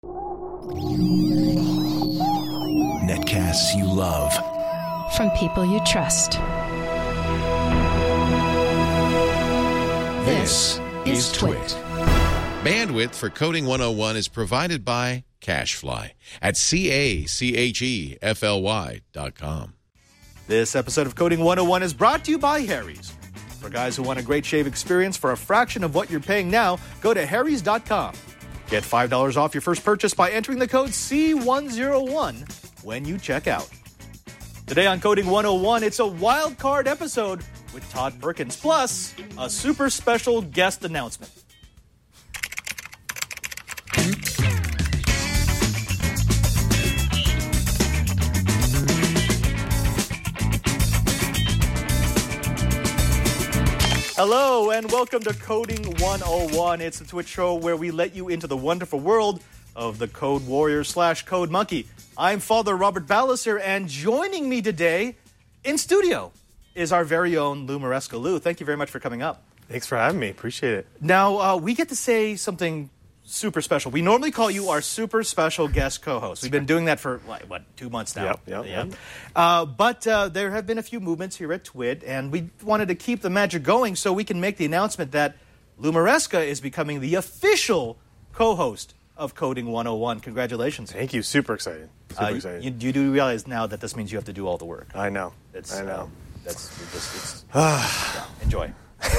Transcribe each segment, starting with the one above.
Netcasts you love. From people you trust. This is Twit. Bandwidth for Coding 101 is provided by CacheFly at CacheFly.com. This episode of Coding 101 is brought to you by Harry's. For guys who want a great shave experience for a fraction of what you're paying now, go to harrys.com. Get $5 off your first purchase by entering the code C101 when you check out. Today on Coding 101, it's a wild card episode with Todd Perkins, plus a super special guest announcement. Hello and welcome to Coding 101. It's a Twitch show where we let you into the wonderful world of the Code Warrior / Code Monkey. I'm Father Robert Balliser, and joining me today in studio is our very own Lou Maresca. Lou, thank you very much for coming up. Thanks for having me. Appreciate it. Now, we get to say something super special. We normally call you our super special guest co-host. We've been doing that for, 2 months now? Yep. But there have been a few movements here at Twit, and we wanted to keep the magic going so we can make the announcement that Lou Maresca is becoming the official co-host of Coding 101. Congratulations. Thank you. Super excited. You do realize now that this means you have to do all the work. I know. I know. Enjoy.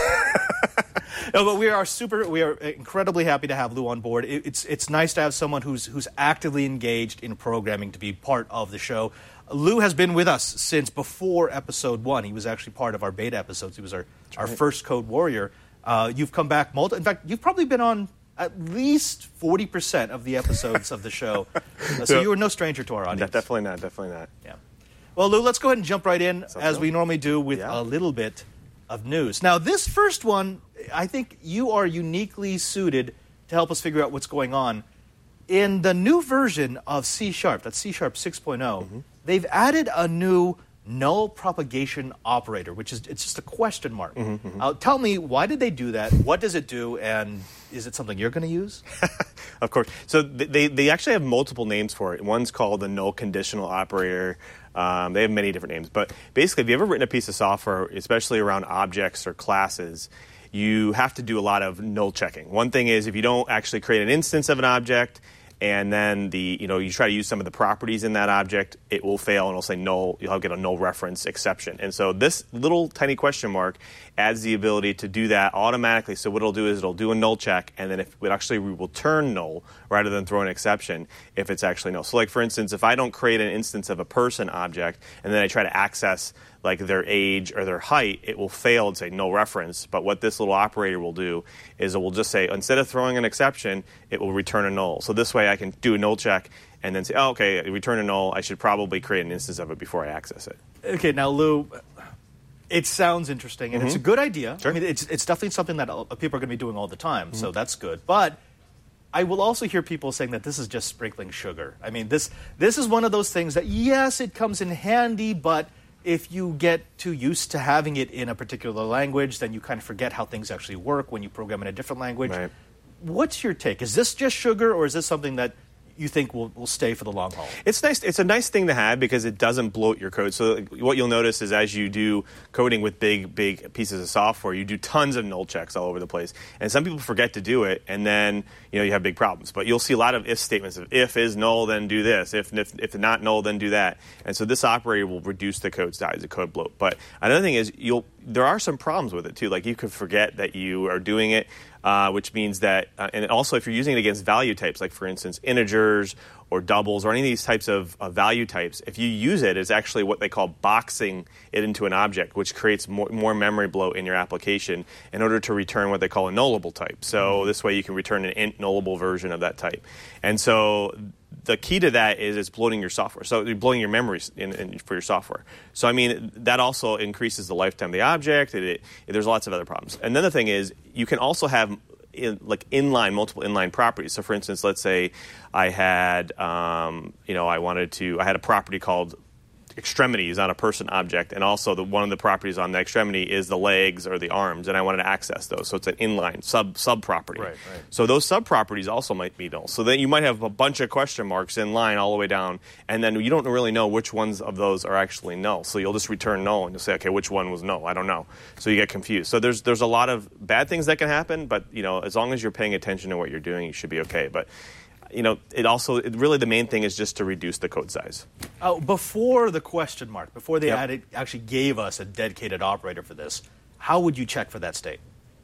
No, but we are incredibly happy to have Lou on board. It's nice to have someone who's actively engaged in programming to be part of the show. Lou has been with us since before episode 1. He was actually part of our beta episodes. He was our first Code Warrior. You've come back in fact, you've probably been on at least 40% of the episodes of the show. So you are no stranger to our audience. Definitely not. Yeah. Well, Lou, let's go ahead and jump right in, as we normally do, with a little bit of news. Now, this first one, I think you are uniquely suited to help us figure out what's going on. In the new version of C#, that's C# 6.0, they've added a new null propagation operator, which is it's just a question mark. Tell me, why did they do that? What does it do? And is it something you're going to use? Of course. So they actually have multiple names for it. One's called the null conditional operator. They have many different names. But basically, if you've ever written a piece of software, especially around objects or classes, you have to do a lot of null checking. One thing is, if you don't actually create an instance of an object, and then you try to use some of the properties in that object, it will fail and it'll say null. You'll get a null reference exception. And so this little tiny question mark adds the ability to do that automatically. So what it'll do is it'll do a null check, and then if it actually will turn null rather than throw an exception if it's actually null. So like, for instance, if I don't create an instance of a person object and then I try to access like their age or their height, it will fail and say no reference. But what this little operator will do is it will just say, instead of throwing an exception, it will return a null. So this way I can do a null check and then say, oh, okay, return a null. I should probably create an instance of it before I access it. Okay, now, Lou, it sounds interesting, and it's a good idea. Sure. I mean, it's definitely something that people are going to be doing all the time, so that's good. But I will also hear people saying that this is just sprinkling sugar. I mean, this is one of those things that, yes, it comes in handy, but if you get too used to having it in a particular language, then you kind of forget how things actually work when you program in a different language. Right. What's your take? Is this just sugar, or is this something that you think will stay for the long haul? It's nice. It's a nice thing to have because it doesn't bloat your code. So what you'll notice is as you do coding with big pieces of software, you do tons of null checks all over the place. And some people forget to do it, and then you have big problems. But you'll see a lot of if statements of if is null, then do this. If not null, then do that. And so this operator will reduce the code size, the code bloat. But another thing is there are some problems with it too. Like you could forget that you are doing it. Which means that, and also if you're using it against value types, like for instance integers or doubles or any of these types of value types, if you use it, it's actually what they call boxing it into an object, which creates more memory bloat in your application in order to return what they call a nullable type. So this way you can return an int nullable version of that type. And so the key to that is it's bloating your software. So you're bloating your memories for your software. So, I mean, that also increases the lifetime of the object. There's lots of other problems. Another thing is you can also have multiple inline properties. So, for instance, let's say I had, I had a property called extremity is on a person object, and also one of the properties on the extremity is the legs or the arms, and I wanted to access those. So it's an inline sub property. Right. So those sub properties also might be null. So then you might have a bunch of question marks in line all the way down, and then you don't really know which ones of those are actually null. So you'll just return null, and you'll say, okay, which one was null? I don't know. So you get confused. So there's a lot of bad things that can happen, but as long as you're paying attention to what you're doing, you should be okay. But really the main thing is just to reduce the code size. Before the question mark, before they actually gave us a dedicated operator for this, how would you check for that state?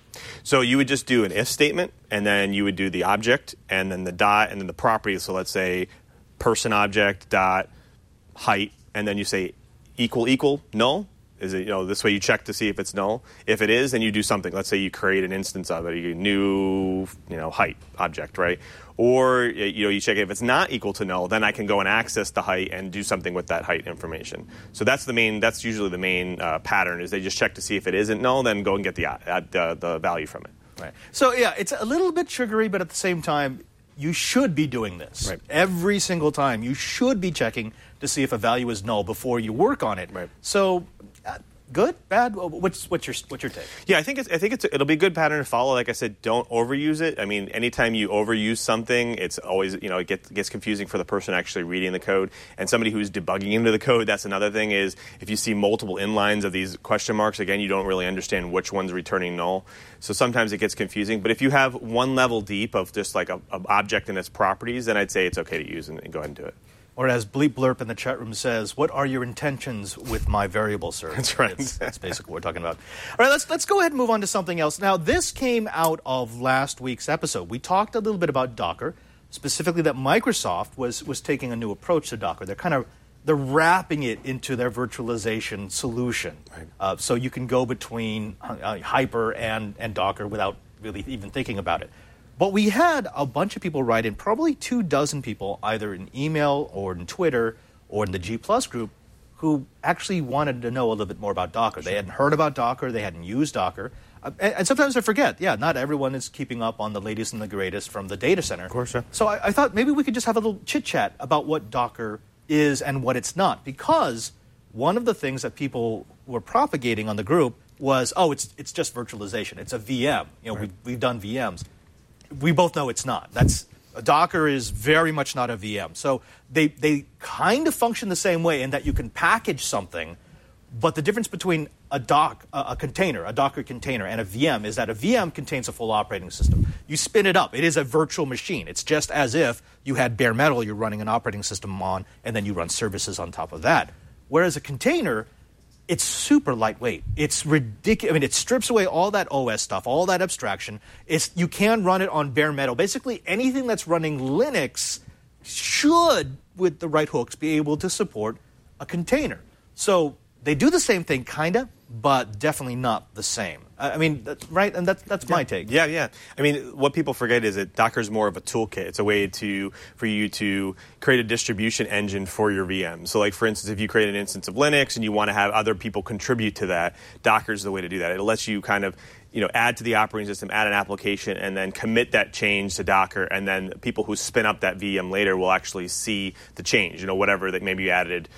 So you would just do an if statement, and then you would do the object, and then the dot, and then the property. So let's say person object dot height, and then you say equal null. Is it, this way you check to see if it's null. If it is, then you do something. Let's say you create an instance of it, a new, height object, right? Or, you check if it's not equal to null, then I can go and access the height and do something with that height information. So that's usually the main pattern, is they just check to see if it isn't null, then go and get the value from it. Right. So, it's a little bit sugary, but at the same time, you should be doing this. Right. Every single time, you should be checking to see if a value is null before you work on it. Right. So, good, bad? What's your take? Yeah, I think it'll be a good pattern to follow. Like I said, don't overuse it. I mean, anytime you overuse something, it's always it gets confusing for the person actually reading the code, and somebody who's debugging into the code. That's another thing, is if you see multiple inlines of these question marks, again, you don't really understand which one's returning null. So sometimes it gets confusing. But if you have one level deep of just like an object and its properties, then I'd say it's okay to use and go ahead and do it. Or as Bleep Blurp in the chat room says, what are your intentions with my variable, sir? That's right. That's basically what we're talking about. All right, let's go ahead and move on to something else. Now, this came out of last week's episode. We talked a little bit about Docker, specifically that Microsoft was taking a new approach to Docker. They're wrapping it into their virtualization solution. Right. So you can go between Hyper and Docker without really even thinking about it. But we had a bunch of people write in, probably 24 people, either in email or in Twitter or in the G+ group, who actually wanted to know a little bit more about Docker. Sure. They hadn't heard about Docker. They hadn't used Docker. And sometimes I forget, not everyone is keeping up on the latest and the greatest from the data center. Of course, yeah. So I thought maybe we could just have a little chit-chat about what Docker is and what it's not. Because one of the things that people were propagating on the group was, it's just virtualization. It's a VM. Right. We've done VMs. We both know it's not. Docker is very much not a VM. So they kind of function the same way in that you can package something, but the difference between a Docker container, and a VM is that a VM contains a full operating system. You spin it up. It is a virtual machine. It's just as if you had bare metal you're running an operating system on, and then you run services on top of that. Whereas a container, it's super lightweight. It's ridiculous. I mean, it strips away all that OS stuff, all that abstraction. You can run it on bare metal. Basically, anything that's running Linux should, with the right hooks, be able to support a container. So they do the same thing, kind of, but definitely not the same. I mean, right? And that's my take. Yeah. I mean, what people forget is that Docker is more of a toolkit. It's a way for you to create a distribution engine for your VM. So, like, for instance, if you create an instance of Linux and you want to have other people contribute to that, Docker is the way to do that. It lets you kind of add to the operating system, add an application, and then commit that change to Docker, and then people who spin up that VM later will actually see the change, whatever that maybe you added,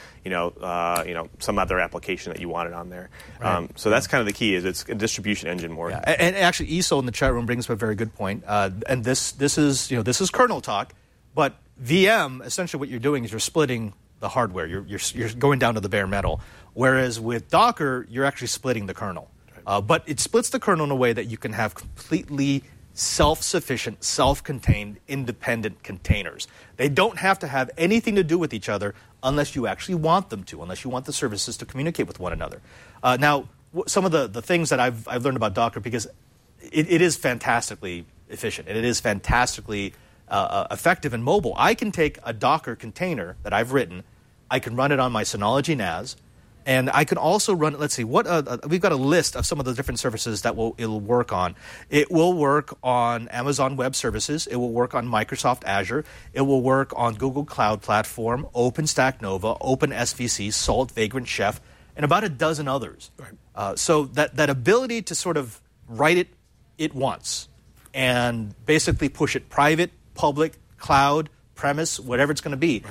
some other application that you wanted on there. Right. So that's kind of the key, is it's a distribution engine more. Yeah. And actually, ESO in the chat room brings up a very good point. And this is kernel talk, but VM, essentially what you're doing is you're splitting the hardware. You're going down to the bare metal. Whereas with Docker, you're actually splitting the kernel. But it splits the kernel in a way that you can have completely self-sufficient, self-contained, independent containers. They don't have to have anything to do with each other unless you actually want them to, unless you want the services to communicate with one another. Now, some of the things that I've learned about Docker, because it is fantastically efficient, and it is fantastically effective in mobile. I can take a Docker container that I've written, I can run it on my Synology NAS, and I can also run, let's see, we've got a list of some of the different services that it'll work on. It will work on Amazon Web Services. It will work on Microsoft Azure. It will work on Google Cloud Platform, OpenStack Nova, OpenSVC, Salt, Vagrant Chef, and about a dozen others. Right. So that ability to sort of write it once and basically push it private, public, cloud, premise, whatever it's going to be. Right.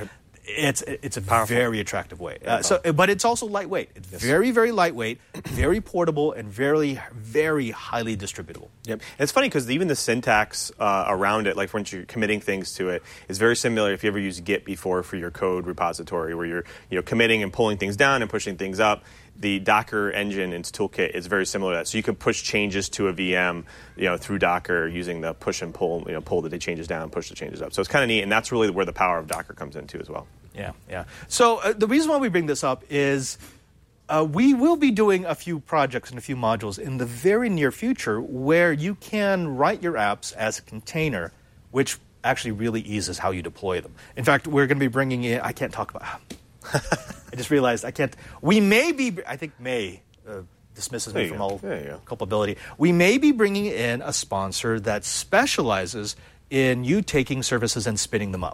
It's a very attractive way. But it's also lightweight. It's very, very lightweight, very portable, and very, very highly distributable. Yep. And it's funny because even the syntax around it, like once you're committing things to it, is very similar if you ever used Git before for your code repository, where you're committing and pulling things down and pushing things up. The Docker engine in its toolkit is very similar to that. So you can push changes to a VM, through Docker using the push and pull, pull the changes down, push the changes up. So it's kind of neat, and that's really where the power of Docker comes into as well. Yeah. So the reason why we bring this up is we will be doing a few projects and a few modules in the very near future where you can write your apps as a container, which actually really eases how you deploy them. In fact, we're going to be bringing in, I can't talk about, I just realized I can't, we may be, I think May dismisses me from all culpability. We may be bringing in a sponsor that specializes in you taking services and spinning them up.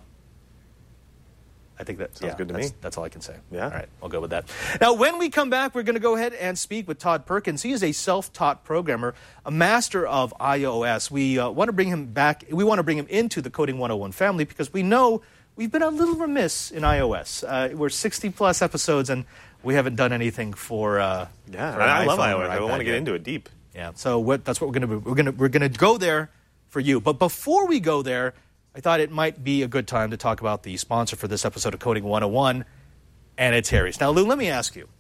I think that sounds good to me. That's all I can say. Yeah. All right, I'll go with that. Now, when we come back, we're going to go ahead and speak with Todd Perkins. He is a self-taught programmer, a master of iOS. We want to bring him back. We want to bring him into the Coding 101 family because we know we've been a little remiss in iOS. We're 60-plus episodes, and we haven't done anything for I love iOS. I want to get into it deep. Yeah, so that's what we're going to do. We're going to go there for you. But before we go there, I thought it might be a good time to talk about the sponsor for this episode of Coding 101, and it's Harry's. Now, Lou, let me ask you,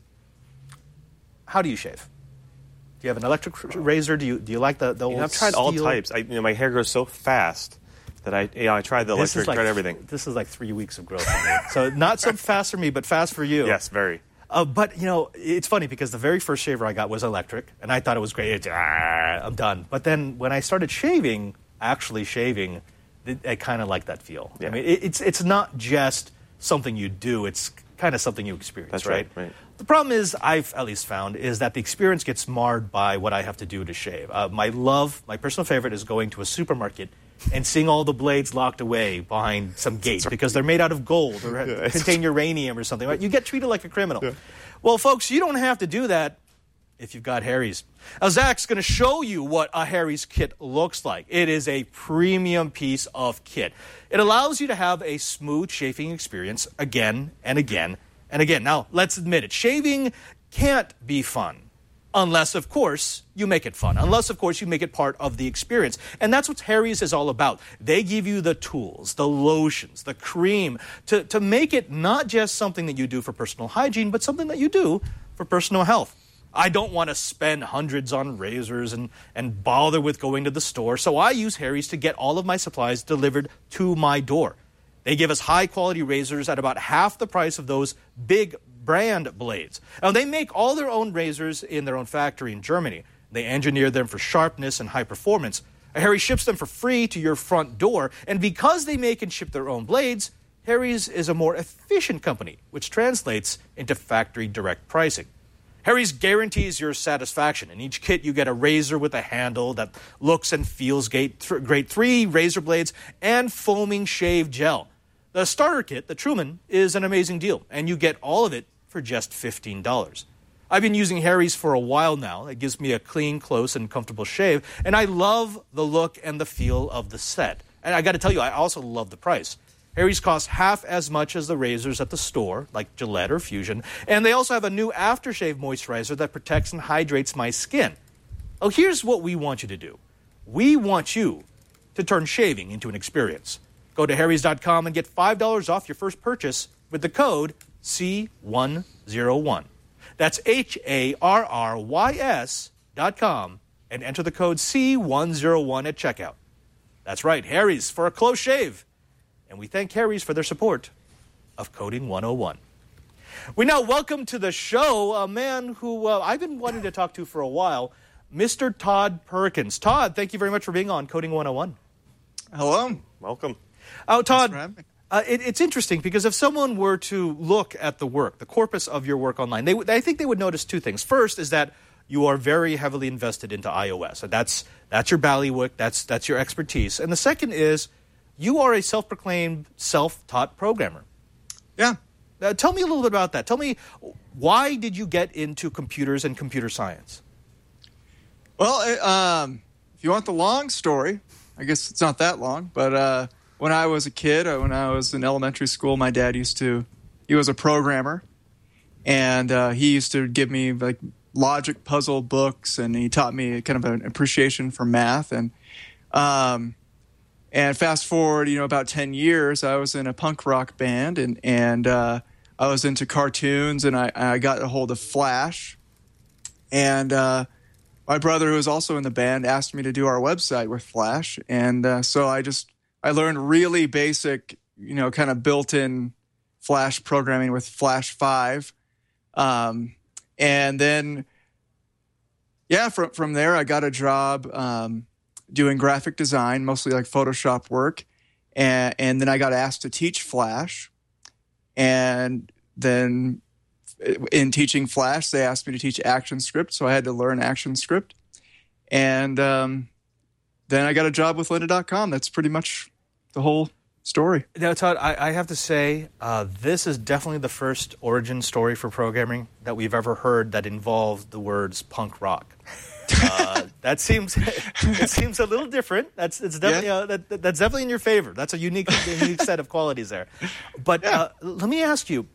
how do you shave? Do you have an electric razor? Do you like the old I've tried all types. My hair grows so fast that I tried the electric, tried everything. This is like 3 weeks of growth for me. So not so fast for me, but fast for you. Yes, very. But, it's funny because the very first shaver I got was electric, and I thought it was great. I'm done. But then when I started actually shaving, I kind of like that feel. Yeah. I mean, it's not just something you do. It's kind of something you experience, That's right. The problem is, I've at least found, is that the experience gets marred by what I have to do to shave. My personal favorite is going to a supermarket and seeing all the blades locked away behind some gate because they're made out of gold or contain uranium or something. Right? You get treated like a criminal. Yeah. Well, folks, you don't have to do that if you've got Harry's. Now, Zach's going to show you what a Harry's kit looks like. It is a premium piece of kit. It allows you to have a smooth shaving experience again and again and again. Now, let's admit it. Shaving can't be fun unless, of course, you make it fun. Unless, of course, you make it part of the experience. And that's what Harry's is all about. They give you the tools, the lotions, the cream to make it not just something that you do for personal hygiene, but something that you do for personal health. I don't want to spend hundreds on razors and bother with going to the store, so I use Harry's to get all of my supplies delivered to my door. They give us high-quality razors at about half the price of those big brand blades. Now, they make all their own razors in their own factory in Germany. They engineer them for sharpness and high performance. Harry ships them for free to your front door, and because they make and ship their own blades, Harry's is a more efficient company, which translates into factory direct pricing. Harry's guarantees your satisfaction. In each kit, you get a razor with a handle that looks and feels great, 3 razor blades, and foaming shave gel. The starter kit, the Truman, is an amazing deal, and you get all of it for just $15. I've been using Harry's for a while now. It gives me a clean, close, and comfortable shave, and I love the look and the feel of the set. And I got to tell you, I also love the price. Harry's costs half as much as the razors at the store, like Gillette or Fusion, and they also have a new aftershave moisturizer that protects and hydrates my skin. Oh, here's what we want you to do. We want you to turn shaving into an experience. Go to harrys.com and get $5 off your first purchase with the code C101. That's HARRYS.com and enter the code C101 at checkout. That's right, Harry's for a close shave. And we thank Harry's for their support of Coding 101. We now welcome to the show a man who I've been wanting to talk to for a while, Mr. Todd Perkins. Todd, thank you very much for being on Coding 101. Hello. Welcome. Oh, Todd, it's interesting because if someone were to look at the work, the corpus of your work online, I think they would notice 2 things. First is that you are very heavily invested into iOS. And that's your ballywick, that's your expertise. And the second is you are a self-proclaimed, self-taught programmer. Yeah. Tell me a little bit about that. Tell me, why did you get into computers and computer science? Well, if you want the long story, I guess it's not that long, but when I was a kid, when I was in elementary school, my dad he was a programmer, and he used to give me like logic puzzle books, and he taught me kind of an appreciation for math. And fast forward, about 10 years, I was in a punk rock band, and I was into cartoons, and I got a hold of Flash. And my brother, who was also in the band, asked me to do our website with Flash. And so I learned really basic, kind of built-in Flash programming with Flash 5. And then, from there, I got a job doing graphic design, mostly like Photoshop work. And then I got asked to teach Flash. And then in teaching Flash, they asked me to teach ActionScript, so I had to learn ActionScript. And then I got a job with Lynda.com. That's pretty much the whole story. Now, Todd, I have to say, this is definitely the first origin story for programming that we've ever heard that involved the words punk rock. It seems a little different. That's definitely that's definitely in your favor. That's a unique set of qualities there. But let me ask you.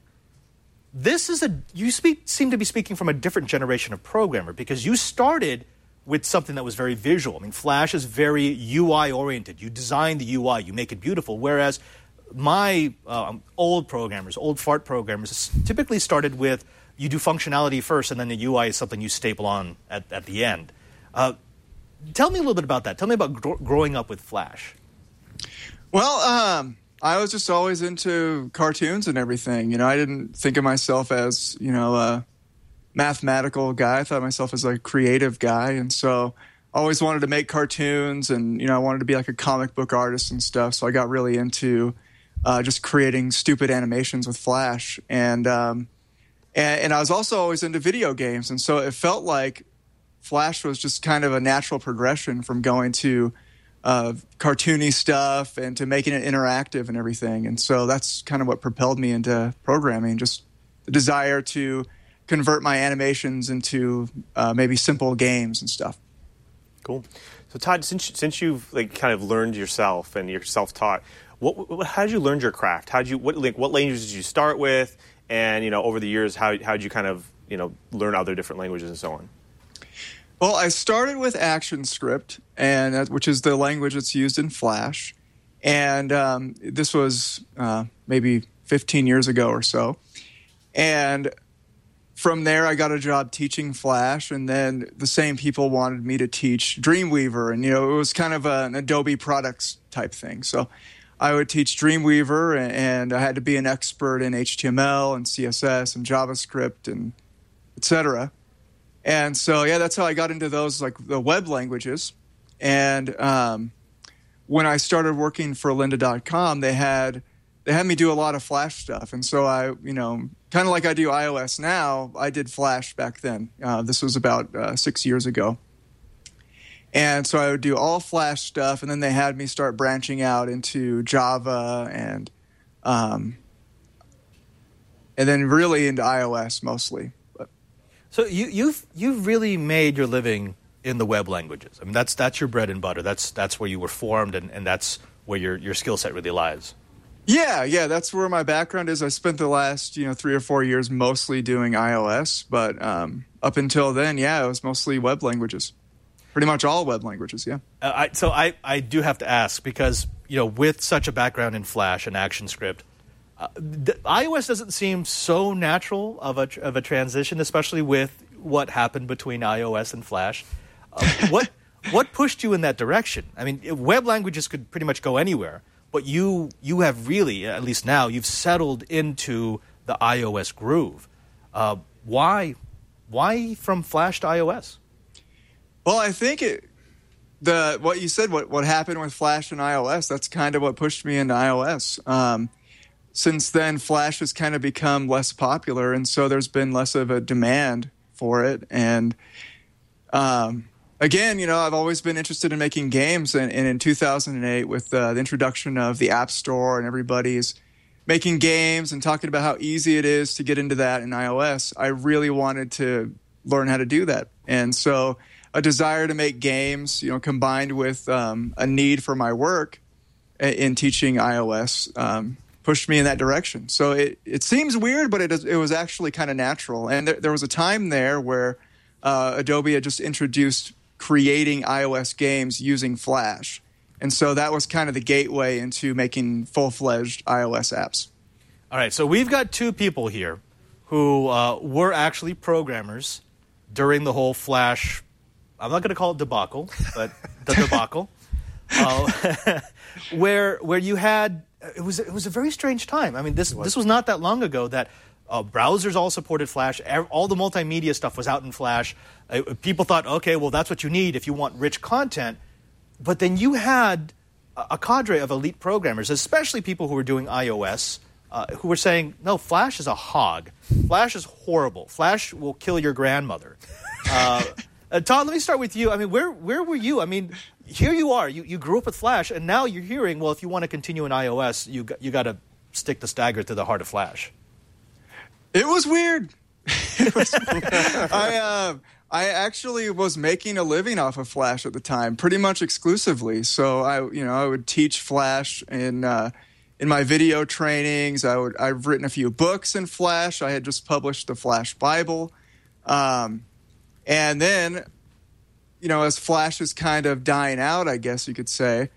You seem to be speaking from a different generation of programmer, because you started with something that was very visual. I mean, Flash is very UI-oriented. You design the UI, you make it beautiful, whereas my old fart programmers, typically started with you do functionality first, and then the UI is something you staple on at the end. Tell me a little bit about that. Tell me about growing up with Flash. Well, I was just always into cartoons and everything. I didn't think of myself as, a mathematical guy. I thought of myself as a creative guy. And so I always wanted to make cartoons, and, I wanted to be like a comic book artist and stuff. So I got really into just creating stupid animations with Flash. And I was also always into video games. And so it felt like Flash was just kind of a natural progression from going to cartoony stuff and to making it interactive and everything. And so that's kind of what propelled me into programming, just the desire to convert my animations into maybe simple games and stuff. Cool. So Todd, since you've kind of learned yourself and you're self-taught, how did you learn your craft? What languages did you start with? And over the years, how did you kind of learn other different languages and so on? Well, I started with ActionScript, which is the language that's used in Flash. And this was maybe 15 years ago or so. And from there, I got a job teaching Flash, and then the same people wanted me to teach Dreamweaver. And, it was kind of an Adobe products type thing. So I would teach Dreamweaver, and I had to be an expert in HTML and CSS and JavaScript and et cetera. And so, that's how I got into those, like the web languages. And when I started working for Lynda.com, they had me do a lot of Flash stuff. And so I, kind of like I do iOS now, I did Flash back then. This was about 6 years ago. And so I would do all Flash stuff, and then they had me start branching out into Java and then really into iOS mostly. So you've really made your living in the web languages. I mean, that's your bread and butter. That's where you were formed, and that's where your skill set really lies. Yeah, that's where my background is. I spent the last 3 or 4 years mostly doing iOS, but up until then, it was mostly web languages. Pretty much all web languages, yeah. So I do have to ask, because with such a background in Flash and ActionScript, iOS doesn't seem so natural of a transition, especially with what happened between iOS and Flash. What pushed you in that direction? I mean, web languages could pretty much go anywhere, but you have really, at least now, you've settled into the iOS groove. Why from Flash to iOS? Well, I think what you said, what happened with Flash and iOS, that's kind of what pushed me into iOS. Since then, Flash has kind of become less popular, and so there's been less of a demand for it. And again, I've always been interested in making games, and in 2008, with the introduction of the App Store and everybody's making games and talking about how easy it is to get into that in iOS, I really wanted to learn how to do that. And so a desire to make games, combined with a need for my work, in teaching iOS pushed me in that direction. So it seems weird, but it was actually kind of natural. And there was a time there where Adobe had just introduced creating iOS games using Flash. And so that was kind of the gateway into making full-fledged iOS apps. All right, so we've got two people here who were actually programmers during the whole Flash, I'm not going to call it debacle, but the debacle, where you had, it was a very strange time. I mean, this was not that long ago that browsers all supported Flash. All the multimedia stuff was out in Flash. People thought, okay, well, that's what you need if you want rich content. But then you had a cadre of elite programmers, especially people who were doing iOS, who were saying, no, Flash is a hog. Flash is horrible. Flash will kill your grandmother. Todd, let me start with you. I mean, where were you? I mean, here you are. You grew up with Flash, and now you're hearing, well, if you want to continue in iOS, you got to stick the stagger to the heart of Flash. It was weird. I actually was making a living off of Flash at the time, pretty much exclusively. So I would teach Flash in my video trainings. I've written a few books in Flash. I had just published the Flash Bible, and then, as Flash is kind of dying out, I guess you could say,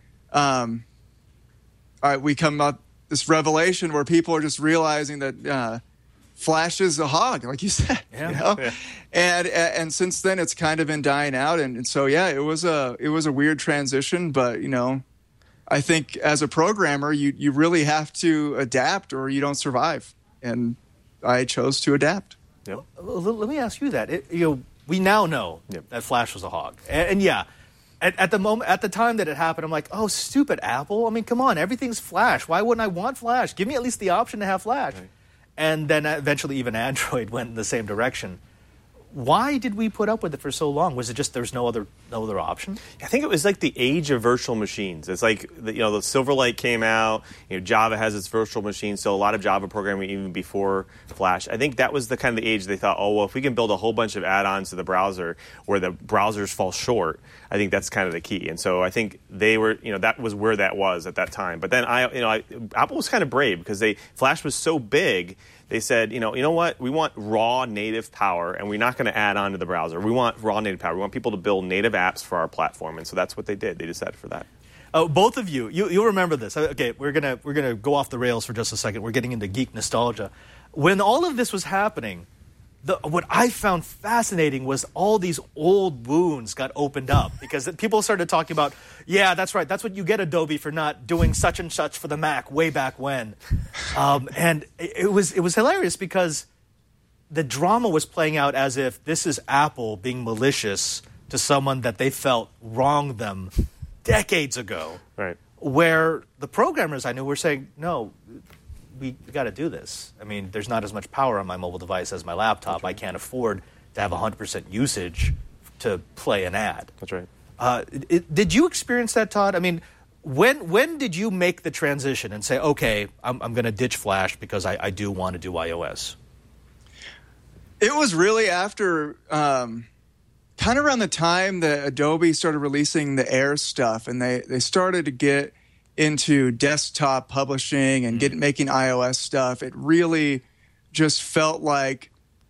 we come up this revelation where people are just realizing that. Flash is a hog, like you said. Yeah. Yeah. And since then, it's kind of been dying out, and so it was a weird transition. But I think as a programmer, you really have to adapt, or you don't survive. And I chose to adapt. Yep. Let me ask you that. We now know that Flash was a hog, and at the time that it happened, I'm like, oh, stupid Apple. I mean, come on, everything's Flash. Why wouldn't I want Flash? Give me at least the option to have Flash. Right. And then eventually even Android went in the same direction. Why did we put up with it for so long? Was it just there's no other option? I think it was like the age of virtual machines. It's like the Silverlight came out. Java has its virtual machine, so a lot of Java programming even before Flash. I think that was the kind of the age they thought, oh well, if we can build a whole bunch of add-ons to the browser where the browsers fall short, I think that's kind of the key. And so I think they were, that was where that was at that time. But then Apple was kind of brave because Flash was so big. They said, you know what? We want raw native power, and we're not going to add on to the browser. We want raw native power. We want people to build native apps for our platform, and so that's what they did. They decided for that. Both of you'll remember this. Okay, we're gonna go off the rails for just a second. We're getting into geek nostalgia. When all of this was happening, what I found fascinating was all these old wounds got opened up because people started talking about, yeah, that's right. That's what you get, Adobe, for not doing such and such for the Mac way back when. And it was hilarious because the drama was playing out as if this is Apple being malicious to someone that they felt wronged them decades ago. Right. Where the programmers I knew were saying, no, we got to do this. I mean, there's not as much power on my mobile device as my laptop. Right. I can't afford to have 100% usage to play an ad. That's right. Did you experience that, Todd? I mean, when did you make the transition and say, okay, I'm going to ditch Flash because I do want to do iOS? It was really after kind of around the time that Adobe started releasing the Air stuff, and they started to get into desktop publishing and making iOS stuff. It really just felt like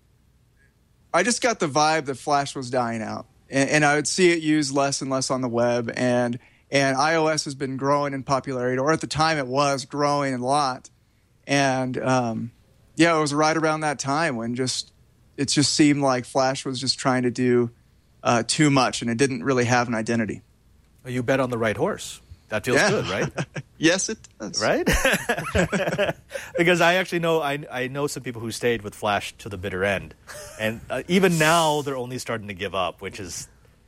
I just got the vibe that Flash was dying out, and I would see it used less and less on the web, and iOS has been growing in popularity, or at the time it was growing a lot, and it was right around that time when it just seemed like Flash was just trying to do too much, and it didn't really have an identity. Well, you bet on the right horse. That feels good, right? Yes, it does. Right? Because I actually know I know some people who stayed with Flash to the bitter end, and even now they're only starting to give up, which is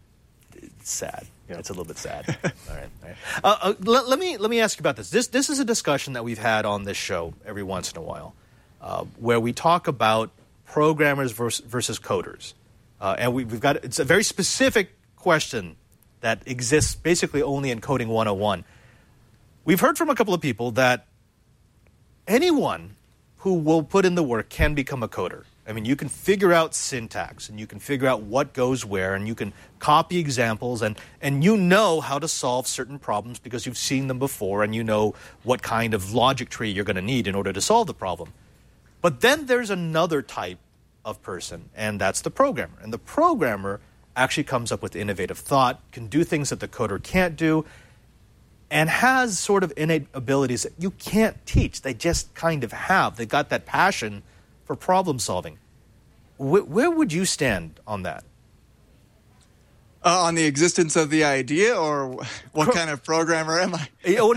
sad. Yeah. It's a little bit sad. All right. Let me ask you about this. This is a discussion that we've had on this show every once in a while, where we talk about programmers versus coders, and we've got it's a very specific question that exists basically only in Coding 101. We've heard from a couple of people that anyone who will put in the work can become a coder. I mean, you can figure out syntax, and you can figure out what goes where, and you can copy examples, and you know how to solve certain problems because you've seen them before, and you know what kind of logic tree you're going to need in order to solve the problem. But then there's another type of person, and that's the programmer. And the programmer actually comes up with innovative thought, can do things that the coder can't do, and has sort of innate abilities that you can't teach. They just kind of have. They got that passion for problem solving. Where would you stand on that? On the existence of the idea, or what kind of programmer am I? No.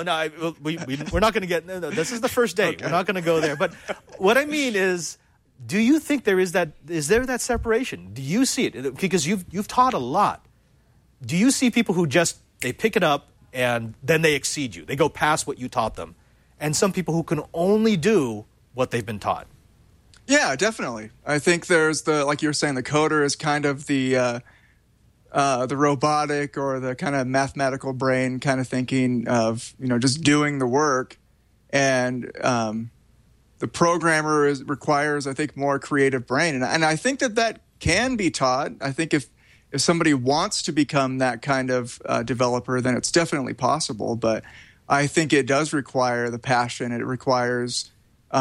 We're not going to get. No, this is the first date. Okay. We're not going to go there. But what I mean is, do you think there is that? Is there that separation? Do you see it? Because you've taught a lot. Do you see people who just they pick it up and then they exceed you? They go past what you taught them, and some people who can only do what they've been taught. Yeah, definitely. I think there's like you were saying, the coder is kind of the robotic or the kind of mathematical brain kind of thinking of, just doing the work. And the programmer requires, I think, more creative brain. And I think that can be taught. I think if somebody wants to become that kind of developer, then it's definitely possible. But I think it does require the passion. It requires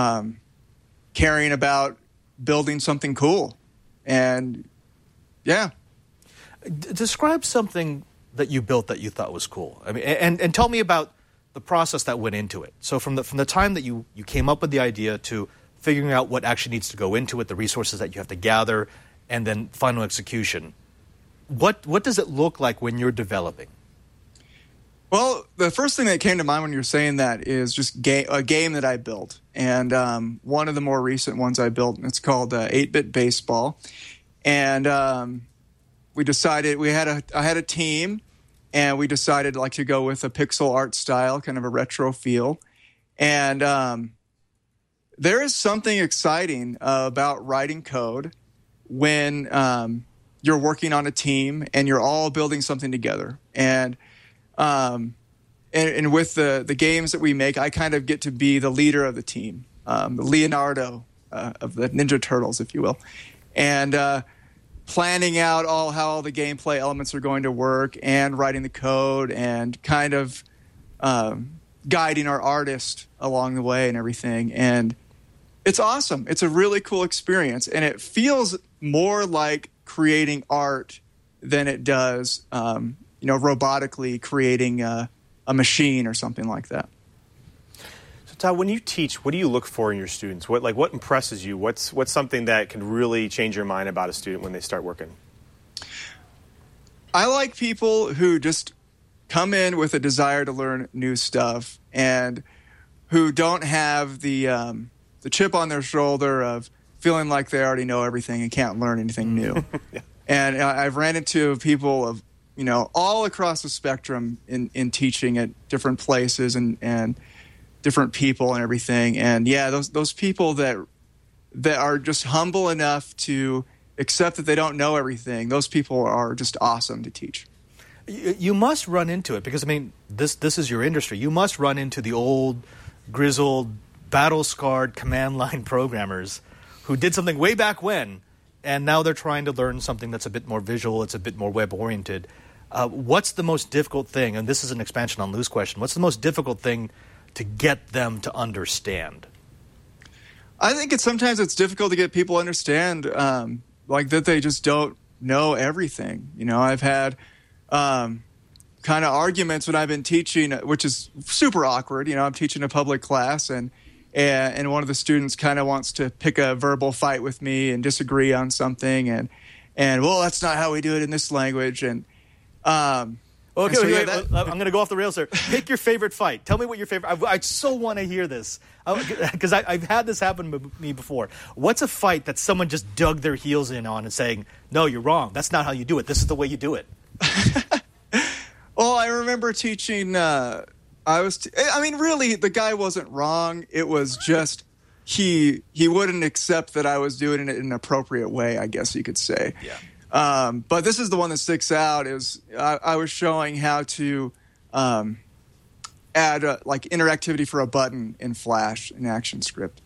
caring about building something cool. And yeah. Describe something that you built that you thought was cool. I mean, and tell me about the process that went into it. So from the time that you came up with the idea to figuring out what actually needs to go into it, the resources that you have to gather, and then final execution. What does it look like when you're developing? Well, the first thing that came to mind when you were saying that is just a game that I built. And one of the more recent ones I built, it's called 8-Bit Baseball. And we decided I had a team, and we decided to go with a pixel art style, kind of a retro feel. And there is something exciting about writing code when you're working on a team and you're all building something together. And with the games that we make, I kind of get to be the leader of the team, the Leonardo of the Ninja Turtles, if you will. And planning out how all the gameplay elements are going to work and writing the code and kind of guiding our artist along the way and everything. And it's awesome. It's a really cool experience. And it feels more like creating art than it does, robotically creating a machine or something like that. So, Todd, when you teach, what do you look for in your students? What impresses you? What's something that can really change your mind about a student when they start working? I like people who just come in with a desire to learn new stuff and who don't have the chip on their shoulder of feeling like they already know everything and can't learn anything new. Yeah. And I've ran into people of all across the spectrum in teaching at different places and different people and everything. And yeah, those people that are just humble enough to accept that they don't know everything, those people are just awesome to teach. You must run into it because, this is your industry. You must run into the old, grizzled, battle-scarred command line programmers who did something way back when, and now they're trying to learn something that's a bit more visual, it's a bit more web-oriented. What's the most difficult thing, and this is an expansion on Lou's question, what's the most difficult thing to get them to understand? I think sometimes it's difficult to get people to understand that they just don't know everything. I've had kind of arguments when I've been teaching, which is super awkward. I'm teaching a public class, and one of the students kind of wants to pick a verbal fight with me and disagree on something, and well, that's not how we do it in this language, and okay, so, wait, I'm going to go off the rails here. Pick your favorite fight. Tell me what your favorite. I so want to hear this because I've had this happen to me before. What's a fight that someone just dug their heels in on and saying, "No, you're wrong. That's not how you do it. This is the way you do it." Well, I remember teaching. Really, the guy wasn't wrong. It was just he wouldn't accept that I was doing it in an appropriate way, I guess you could say. Yeah. But this is the one that sticks out. Is I was showing how to add interactivity for a button in Flash in ActionScript,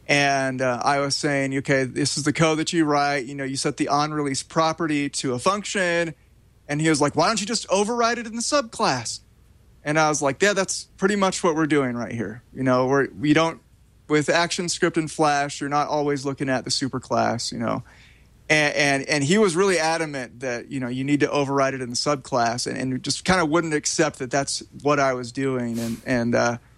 And I was saying, okay, this is the code that you write. You set the on-release property to a function. And he was like, why don't you just override it in the subclass? And I was like, yeah, that's pretty much what we're doing right here. We don't, with ActionScript and Flash, you're not always looking at the superclass, And he was really adamant that, you need to override it in the subclass and just kind of wouldn't accept that that's what I was doing. And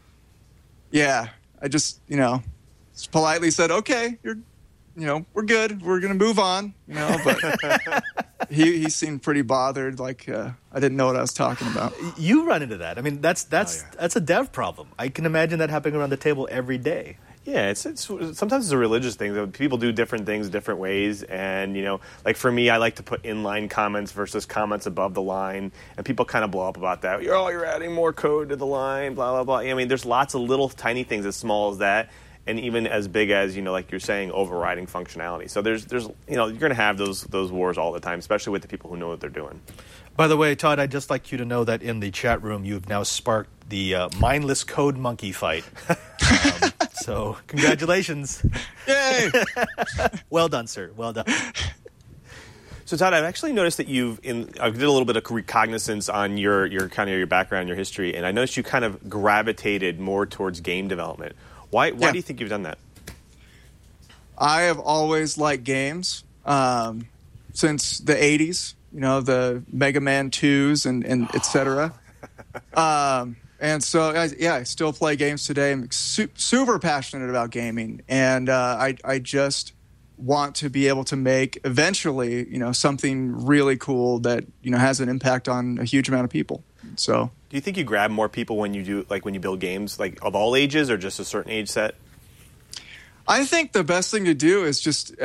I just, just politely said, okay, we're good. We're going to move on, but he seemed pretty bothered. Like, I didn't know what I was talking about. You run into that. I mean, that's a dev problem. I can imagine that happening around the table every day. Yeah, it's sometimes it's a religious thing. People do different things different ways, and like for me, I like to put inline comments versus comments above the line, and people kind of blow up about that. You're adding more code to the line, blah blah blah. I mean, there's lots of little tiny things as small as that, and even as big as like you're saying, overriding functionality. So there's you're going to have those wars all the time, especially with the people who know what they're doing. By the way, Todd, I'd just like you to know that in the chat room, you've now sparked the mindless code monkey fight. So, congratulations. Yay! Well done, sir. Well done. So, Todd, I've actually noticed that I did a little bit of recognizance on your kind of your background, your history, and I noticed you kind of gravitated more towards game development. Why do you think you've done that? I have always liked games since the 80s. The Mega Man 2s and et cetera. And so, I still play games today. I'm super passionate about gaming. And I just want to be able to make, eventually, something really cool that, has an impact on a huge amount of people. So, do you think you grab more people when you build games, like of all ages or just a certain age set? I think the best thing to do is just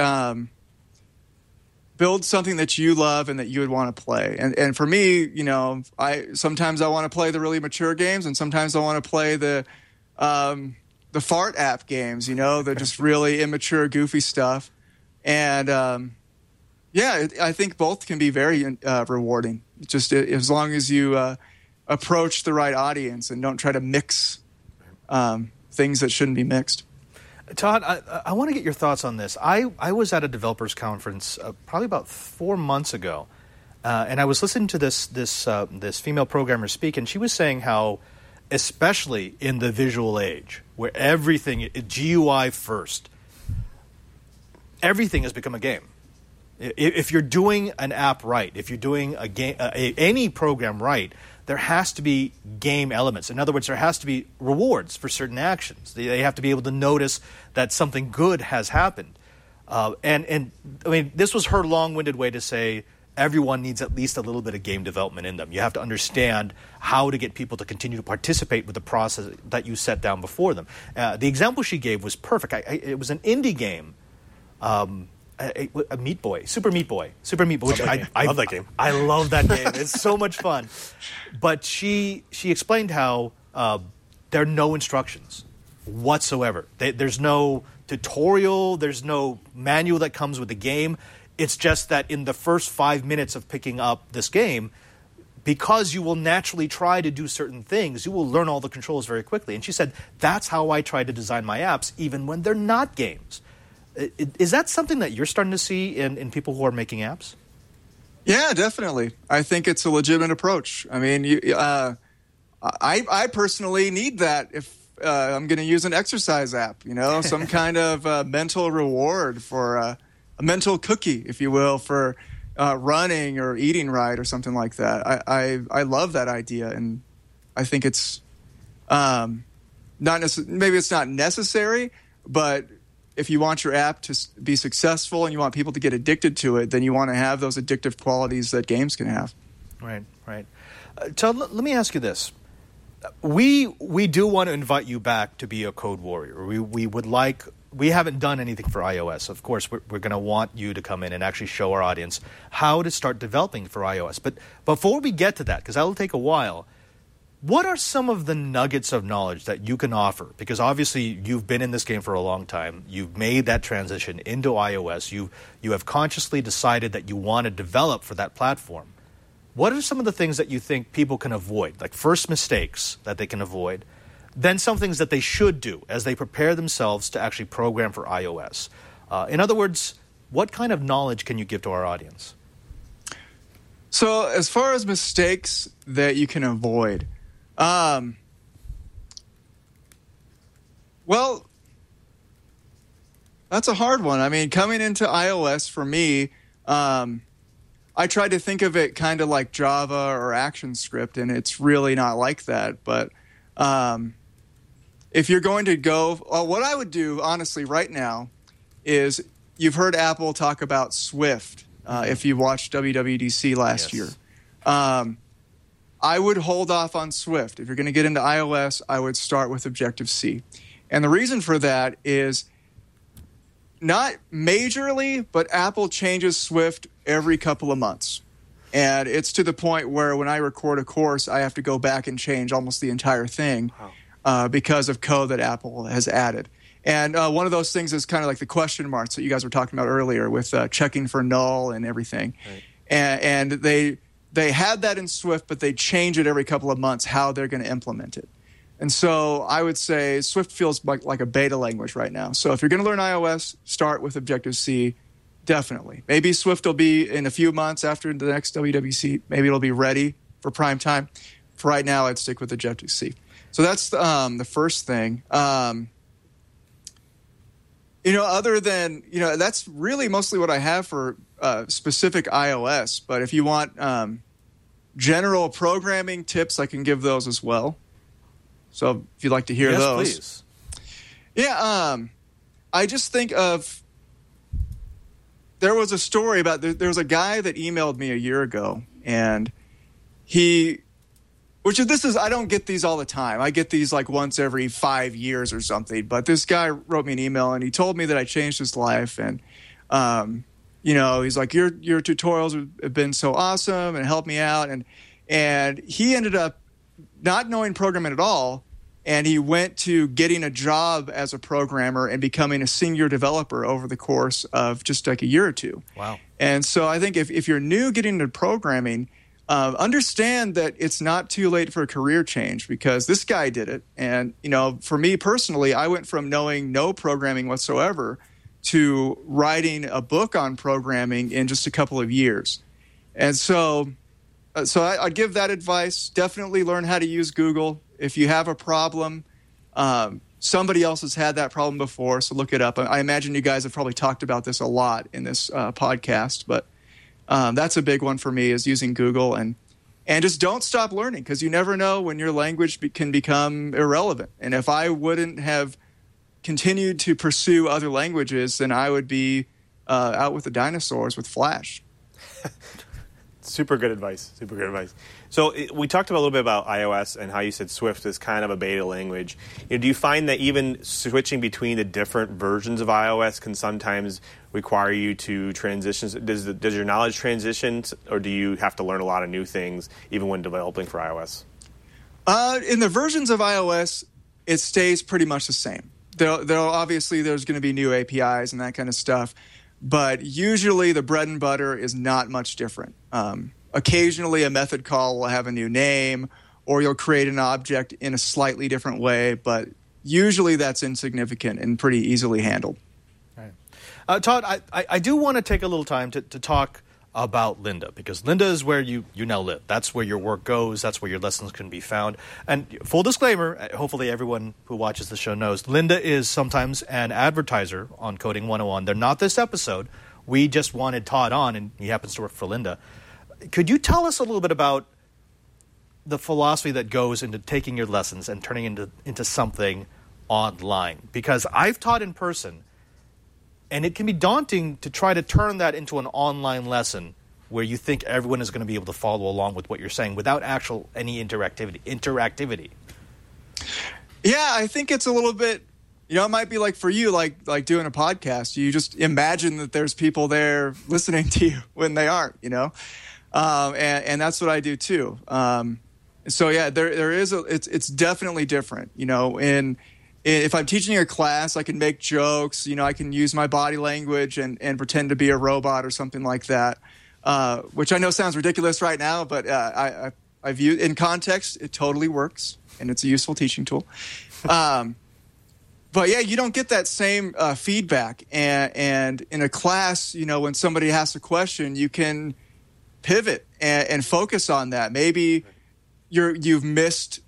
build something that you love and that you would want to play. And for me, sometimes I want to play the really mature games, and sometimes I want to play the fart app games, the just really immature, goofy stuff. And I think both can be very rewarding. Just as long as you approach the right audience and don't try to mix things that shouldn't be mixed. Todd, I want to get your thoughts on this. I was at a developers conference probably about 4 months ago, and I was listening to this female programmer speak, and she was saying how, especially in the visual age, where everything GUI first, everything has become a game. If you're doing an app right, if you're doing a game, any program right, there has to be game elements. In other words, there has to be rewards for certain actions. They have to be able to notice that something good has happened. And I mean, this was her long-winded way to say everyone needs at least a little bit of game development in them. You have to understand how to get people to continue to participate with the process that you set down before them. The example she gave was perfect. It was an indie game. Meat Boy, Super Meat Boy. Which I love that game. I love that game. It's so much fun. But she explained how there are no instructions whatsoever. There's no tutorial. There's no manual that comes with the game. It's just that in the first 5 minutes of picking up this game, because you will naturally try to do certain things, you will learn all the controls very quickly. And she said, that's how I try to design my apps, even when they're not games. Is that something that you're starting to see in people who are making apps? Yeah, definitely. I think it's a legitimate approach. I mean, I personally need that if I'm going to use an exercise app, some kind of mental reward for a mental cookie, if you will, for running or eating right or something like that. I love that idea, and I think it's maybe it's not necessary, but if you want your app to be successful and you want people to get addicted to it, then you want to have those addictive qualities that games can have. Right. Todd, let me ask you this. We do want to invite you back to be a code warrior. We haven't done anything for iOS. Of course, we're going to want you to come in and actually show our audience how to start developing for iOS. But before we get to that, because that will take a while, what are some of the nuggets of knowledge that you can offer? Because obviously you've been in this game for a long time. You've made that transition into iOS. You have consciously decided that you want to develop for that platform. What are some of the things that you think people can avoid, like first mistakes that they can avoid, then some things that they should do as they prepare themselves to actually program for iOS. In other words, what kind of knowledge can you give to our audience? So as far as mistakes that you can avoid, well, that's a hard one. I mean, coming into iOS for me, I tried to think of it kind of like Java or ActionScript, and it's really not like that. But if you're going to go, what I would do, honestly, right now is you've heard Apple talk about Swift. If you watched WWDC last year. I would hold off on Swift. If you're going to get into iOS, I would start with Objective-C. And the reason for that is not majorly, but Apple changes Swift every couple of months. And it's to the point where when I record a course, I have to go back and change almost the entire thing because of code that Apple has added. And one of those things is kind of like the question marks that you guys were talking about earlier with checking for null and everything. Right. And they had that in Swift, but they change it every couple of months how they're going to implement it. And so I would say Swift feels like a beta language right now. So if you're going to learn iOS, start with Objective-C, definitely. Maybe Swift will be in a few months after the next WWDC. Maybe it'll be ready for prime time. For right now, I'd stick with Objective-C. So that's the first thing. Other than, that's really mostly what I have for specific iOS. But if you want general programming tips, I can give those as well. So if you'd like to hear those. Yes, please. Yeah, I just think of, there was a story about, there was a guy that emailed me a year ago, and I don't get these all the time. I get these like once every 5 years or something. But this guy wrote me an email, and he told me that I changed his life. And, he's like, your tutorials have been so awesome and helped me out. And he ended up not knowing programming at all. And he went to getting a job as a programmer and becoming a senior developer over the course of just like a year or two. Wow. And so I think if you're new getting into programming, understand that it's not too late for a career change, because this guy did it. And, for me personally, I went from knowing no programming whatsoever to writing a book on programming in just a couple of years. And so I'd give that advice. Definitely learn how to use Google. If you have a problem, somebody else has had that problem before, so look it up. I imagine you guys have probably talked about this a lot in this podcast, but that's a big one for me, is using Google. And just don't stop learning, because you never know when your language can become irrelevant. And if I wouldn't have continued to pursue other languages, then I would be out with the dinosaurs with Flash. Super good advice. So we talked a little bit about iOS and how you said Swift is kind of a beta language. Do you find that even switching between the different versions of iOS can sometimes require you to transition? Does your knowledge transition, or do you have to learn a lot of new things even when developing for iOS? In the versions of iOS, it stays pretty much the same. Obviously, there's going to be new APIs and that kind of stuff. But usually the bread and butter is not much different. Occasionally a method call will have a new name, or you'll create an object in a slightly different way, but usually that's insignificant and pretty easily handled. Right. Todd, I do want to take a little time to talk about Lynda, because Lynda is where you now live. That's where your work goes. That's where your lessons can be found. And full disclaimer, hopefully everyone who watches the show knows, Lynda is sometimes an advertiser on Coding 101. They're not this episode. We just wanted Todd on, and he happens to work for Lynda. Could you tell us a little bit about the philosophy that goes into taking your lessons and turning into something online? Because I've taught in person, and it can be daunting to try to turn that into an online lesson where you think everyone is going to be able to follow along with what you're saying without any interactivity. Yeah, I think it's a little bit, it might be like for you, like doing a podcast. You just imagine that there's people there listening to you when they aren't, and that's what I do too. So yeah, there is it's definitely different, if I'm teaching a class, I can make jokes, I can use my body language and pretend to be a robot or something like that, which I know sounds ridiculous right now, but I've used in context. It totally works, and it's a useful teaching tool. But yeah, you don't get that same feedback. And in a class, when somebody asks a question, you can pivot and focus on that. Maybe you've missed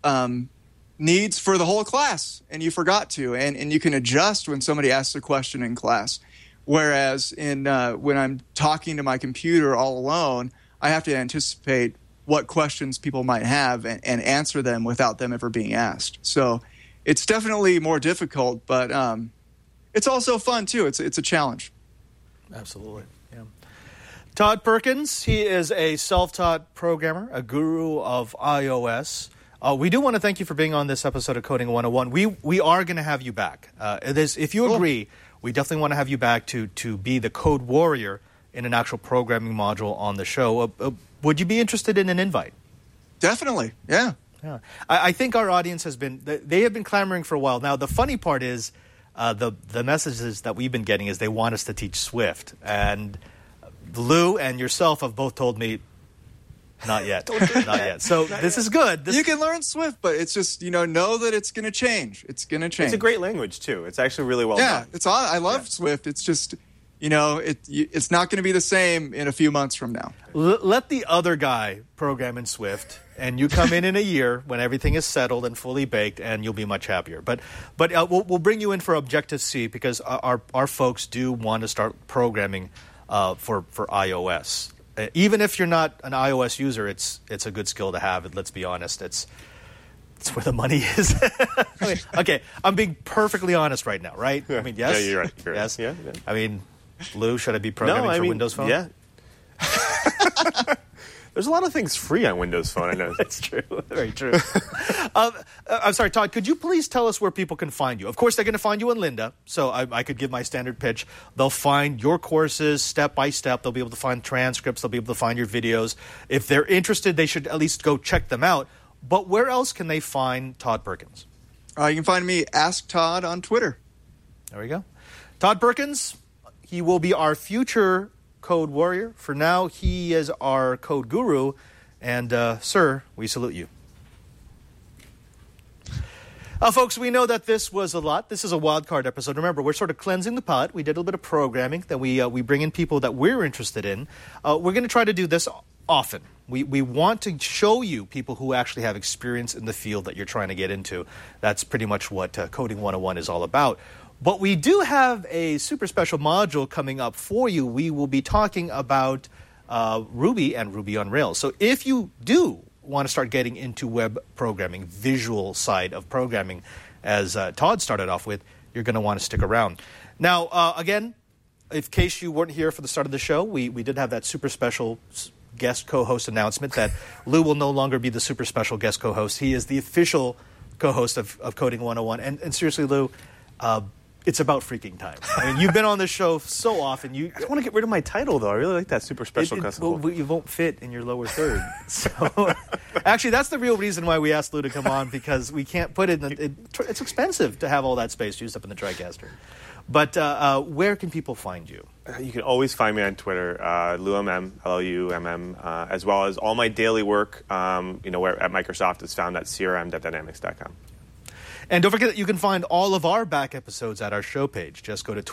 needs for the whole class, and you forgot to, and you can adjust when somebody asks a question in class. Whereas when I'm talking to my computer all alone, I have to anticipate what questions people might have and answer them without them ever being asked. So it's definitely more difficult, but it's also fun too. It's a challenge. Absolutely. Yeah. Todd Perkins, he is a self-taught programmer, a guru of iOS. We do want to thank you for being on this episode of Coding 101. We are going to have you back. If you agree, we definitely want to have you back to be the code warrior in an actual programming module on the show. Would you be interested in an invite? Definitely, yeah. Yeah, I think our audience have been clamoring for a while. Now, the funny part is the messages that we've been getting is they want us to teach Swift. And Lou and yourself have both told me, not yet. Not yet. So this is good. You can learn Swift, but it's just, know that it's going to change. It's going to change. It's a great language, too. It's actually really well done. Yeah, I love Swift. It's just, it's not going to be the same in a few months from now. Let the other guy program in Swift, and you come in a year when everything is settled and fully baked, and you'll be much happier. But we'll bring you in for Objective-C because our folks do want to start programming for iOS. Even if you're not an iOS user, it's a good skill to have. And let's be honest, it's where the money is. Okay, I'm being perfectly honest right now, right? Yeah. I mean, yes. Yeah, you're right. Yes. Yeah. I mean, Lou, should I be programming for Windows Phone? Yeah. There's a lot of things free on Windows Phone, I know. That's true. Very true. I'm sorry, Todd, could you please tell us where people can find you? Of course, they're going to find you on Lynda, so I could give my standard pitch. They'll find your courses step by step. They'll be able to find transcripts. They'll be able to find your videos. If they're interested, they should at least go check them out. But where else can they find Todd Perkins? You can find me, Ask Todd, on Twitter. There we go. Todd Perkins, he will be our future code warrior. For now, he is our code guru. And, sir, we salute you. Folks, we know that this was a lot. This is a wild card episode. Remember, we're sort of cleansing the pot. We did a little bit of programming. Then we bring in people that we're interested in. We're going to try to do this often. We want to show you people who actually have experience in the field that you're trying to get into. That's pretty much what Coding 101 is all about. But we do have a super special module coming up for you. We will be talking about Ruby and Ruby on Rails. So if you do want to start getting into web programming, visual side of programming, as Todd started off with, you're going to want to stick around. Now, again, in case you weren't here for the start of the show, we did have that super special guest co-host announcement that Lou will no longer be the super special guest co-host. He is the official co-host of Coding 101. And seriously, Lou, it's about freaking time. I mean, you've been on this show so often. I just want to get rid of my title, though. I really like that super special customer. Well, you won't fit in your lower third. So, actually, that's the real reason why we asked Lou to come on, because we can't put it in it's expensive to have all that space used up in the TriCaster. But where can people find you? You can always find me on Twitter, LouMM, L-O-U-M-M, as well as all my daily work where at Microsoft is found at crm.dynamics.com. And don't forget that you can find all of our back episodes at our show page. Just go to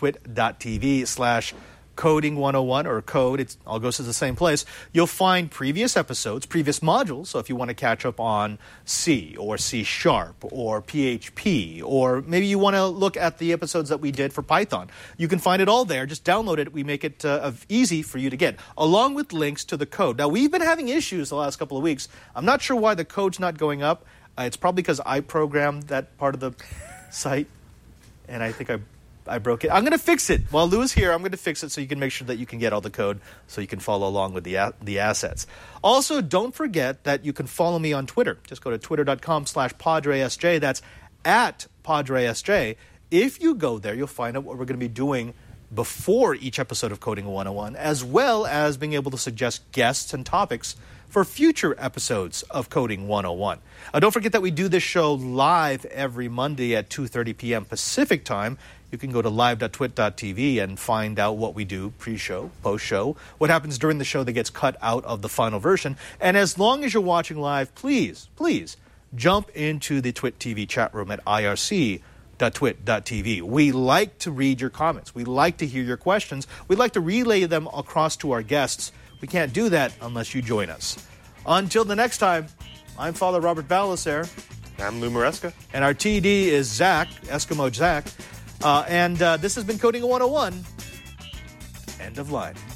twit.tv/coding101 or code. It all goes to the same place. You'll find previous episodes, previous modules. So if you want to catch up on C or C# or PHP, or maybe you want to look at the episodes that we did for Python, you can find it all there. Just download it. We make it easy for you to get, along with links to the code. Now, we've been having issues the last couple of weeks. I'm not sure why the code's not going up. It's probably because I programmed that part of the site, and I think I broke it. I'm going to fix it. While Lou is here, I'm going to fix it so you can make sure that you can get all the code so you can follow along with the assets. Also, don't forget that you can follow me on Twitter. Just go to twitter.com/PadreSJ. That's at PadreSJ. If you go there, you'll find out what we're going to be doing before each episode of Coding 101, as well as being able to suggest guests and topics for future episodes of Coding 101. Don't forget that we do this show live every Monday at 2:30 p.m. Pacific time. You can go to live.twit.tv and find out what we do pre-show, post-show, what happens during the show that gets cut out of the final version. And as long as you're watching live, please jump into the Twit TV chat room at irc.twit.tv. We like to read your comments. We like to hear your questions. We'd like to relay them across to our guests. We can't do that unless you join us. Until the next time, I'm Father Robert Balacer. I'm Lou Maresca. And our TD is Zach, Eskimo Zach. And this has been Coding 101. End of line.